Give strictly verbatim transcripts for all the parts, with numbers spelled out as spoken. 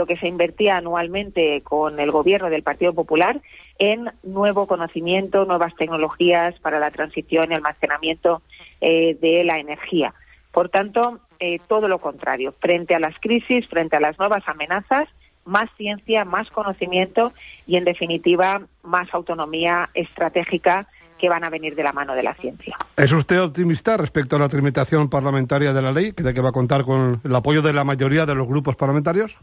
lo que se invertía anualmente con el gobierno del Partido Popular en nuevo conocimiento, nuevas tecnologías para la transición y almacenamiento eh, de la energía. Por tanto, eh, todo lo contrario, frente a las crisis, frente a las nuevas amenazas, más ciencia, más conocimiento y, en definitiva, más autonomía estratégica que van a venir de la mano de la ciencia. ¿Es usted optimista respecto a la tramitación parlamentaria de la ley, de que va a contar con el apoyo de la mayoría de los grupos parlamentarios?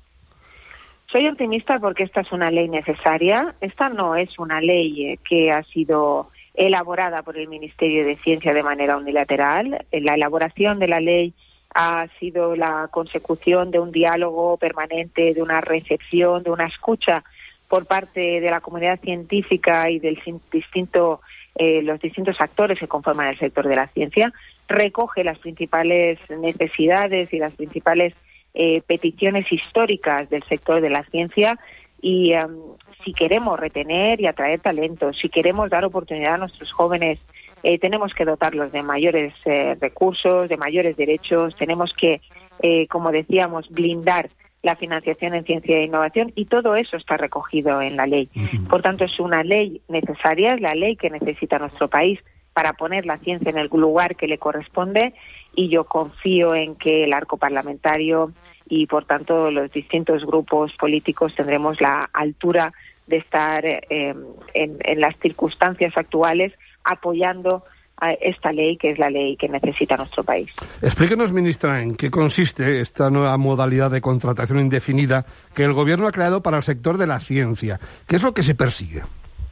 Soy optimista porque esta es una ley necesaria. Esta no es una ley que ha sido elaborada por el Ministerio de Ciencia de manera unilateral. La elaboración de la ley ha sido la consecución de un diálogo permanente, de una recepción, de una escucha por parte de la comunidad científica y del distinto, eh, los distintos actores que conforman el sector de la ciencia. Recoge las principales necesidades y las principales eh, peticiones históricas del sector de la ciencia y um, si queremos retener y atraer talento, si queremos dar oportunidad a nuestros jóvenes, Eh, tenemos que dotarlos de mayores eh, recursos, de mayores derechos, tenemos que, eh, como decíamos, blindar la financiación en ciencia e innovación y todo eso está recogido en la ley. Por tanto, es una ley necesaria, es la ley que necesita nuestro país para poner la ciencia en el lugar que le corresponde y yo confío en que el arco parlamentario y, por tanto, los distintos grupos políticos tendremos la altura de estar eh, en, en las circunstancias actuales apoyando a esta ley, que es la ley que necesita nuestro país. Explíquenos, ministra, en qué consiste esta nueva modalidad de contratación indefinida que el Gobierno ha creado para el sector de la ciencia. ¿Qué es lo que se persigue?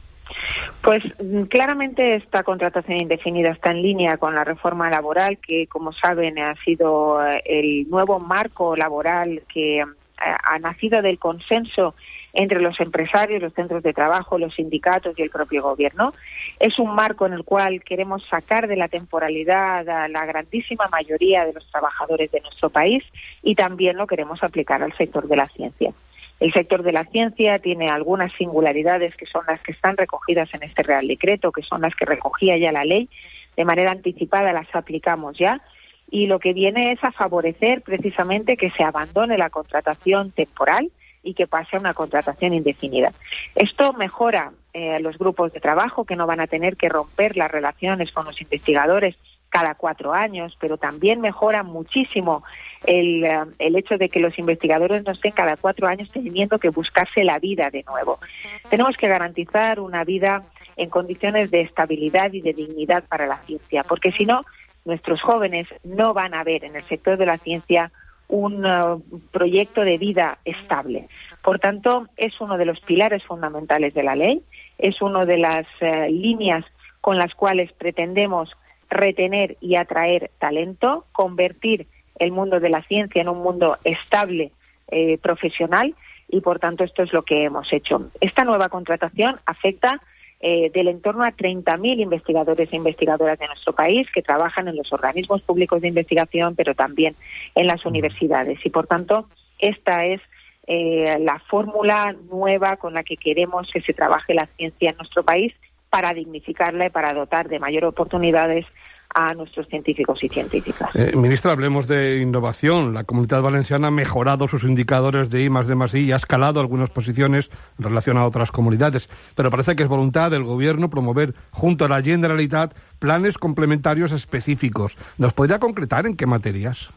Pues claramente esta contratación indefinida está en línea con la reforma laboral que, como saben, ha sido el nuevo marco laboral que ha nacido del consenso entre los empresarios, los centros de trabajo, los sindicatos y el propio gobierno. Es un marco en el cual queremos sacar de la temporalidad a la grandísima mayoría de los trabajadores de nuestro país y también lo queremos aplicar al sector de la ciencia. El sector de la ciencia tiene algunas singularidades que son las que están recogidas en este Real Decreto, que son las que recogía ya la ley. De manera anticipada las aplicamos ya y lo que viene es a favorecer precisamente que se abandone la contratación temporal y que pase a una contratación indefinida. Esto mejora eh, los grupos de trabajo que no van a tener que romper las relaciones con los investigadores cada cuatro años, pero también mejora muchísimo el, uh, el hecho de que los investigadores no estén cada cuatro años teniendo que buscarse la vida de nuevo. Tenemos que garantizar una vida en condiciones de estabilidad y de dignidad para la ciencia, porque si no, nuestros jóvenes no van a ver en el sector de la ciencia un uh, proyecto de vida estable. Por tanto, es uno de los pilares fundamentales de la ley, es una de las uh, líneas con las cuales pretendemos retener y atraer talento, convertir el mundo de la ciencia en un mundo estable, eh, profesional, y por tanto esto es lo que hemos hecho. Esta nueva contratación afecta Eh, del entorno a treinta mil investigadores e investigadoras de nuestro país que trabajan en los organismos públicos de investigación, pero también en las universidades. Y, por tanto, esta es eh, la fórmula nueva con la que queremos que se trabaje la ciencia en nuestro país para dignificarla y para dotar de mayores oportunidades a nuestros científicos y científicas. Eh, ministra, hablemos de innovación. La Comunidad Valenciana ha mejorado sus indicadores de I más D más I y ha escalado algunas posiciones en relación a otras comunidades. Pero parece que es voluntad del Gobierno promover, junto a la Generalitat, planes complementarios específicos. ¿Nos podría concretar en qué materias?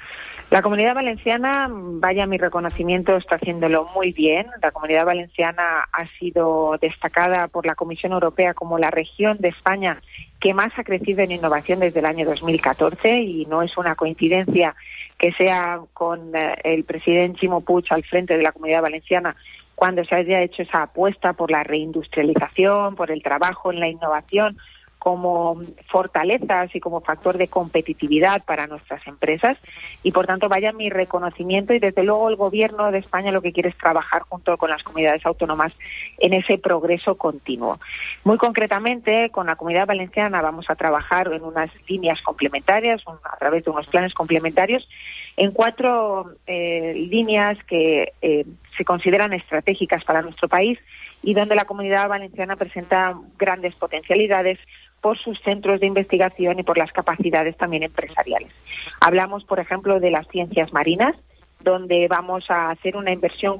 La Comunidad Valenciana, vaya mi reconocimiento, está haciéndolo muy bien. La Comunidad Valenciana ha sido destacada por la Comisión Europea como la región de España que más ha crecido en innovación desde el año dos mil catorce y no es una coincidencia que sea con eh, el presidente Ximo Puig al frente de la Comunidad Valenciana cuando se haya hecho esa apuesta por la reindustrialización, por el trabajo en la innovación como fortalezas y como factor de competitividad para nuestras empresas y, por tanto, vaya mi reconocimiento y, desde luego, el Gobierno de España lo que quiere es trabajar junto con las comunidades autónomas en ese progreso continuo. Muy concretamente, con la Comunidad Valenciana vamos a trabajar en unas líneas complementarias, un, a través de unos planes complementarios, en cuatro eh, líneas que eh, se consideran estratégicas para nuestro país y donde la Comunidad Valenciana presenta grandes potencialidades por sus centros de investigación y por las capacidades también empresariales. Hablamos, por ejemplo, de las ciencias marinas, donde vamos a hacer una inversión